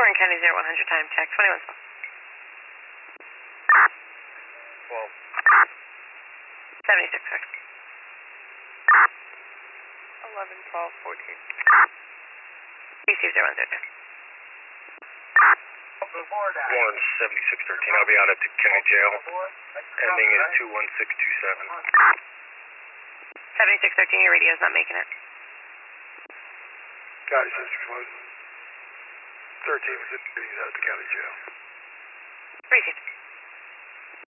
Orange County 0100 time check, 21. 12. 76, sir. 11, 12, 14. Receive 010. Orange 7613. I'll be out at the county jail. Ending is 21627. 7613, your radio's not making it. Got it, sister. 13 was at the county jail. Received.